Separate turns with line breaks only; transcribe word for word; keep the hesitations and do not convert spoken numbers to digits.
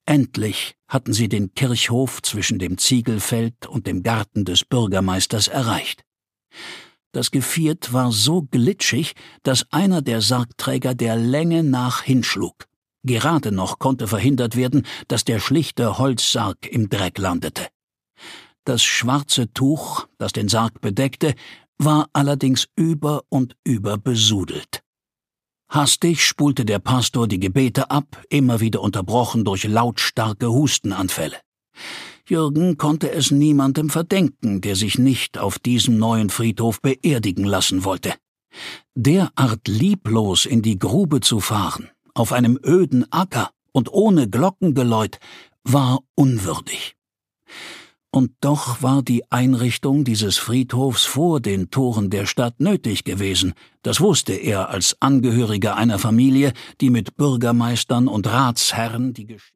Endlich hatten sie den Kirchhof zwischen dem Ziegelfeld und dem Garten des Bürgermeisters erreicht. Das Geviert war so glitschig, dass einer der Sargträger der Länge nach hinschlug. Gerade noch konnte verhindert werden, dass der schlichte Holzsarg im Dreck landete. Das schwarze Tuch, das den Sarg bedeckte, war allerdings über und über besudelt. Hastig spulte der Pastor die Gebete ab, immer wieder unterbrochen durch lautstarke Hustenanfälle. Jürgen konnte es niemandem verdenken, der sich nicht auf diesem neuen Friedhof beerdigen lassen wollte. Derart lieblos in die Grube zu fahren, auf einem öden Acker und ohne Glockengeläut, war unwürdig. Und doch war die Einrichtung dieses Friedhofs vor den Toren der Stadt nötig gewesen. Das wusste er als Angehöriger einer Familie, die mit Bürgermeistern und Ratsherren die Geschichte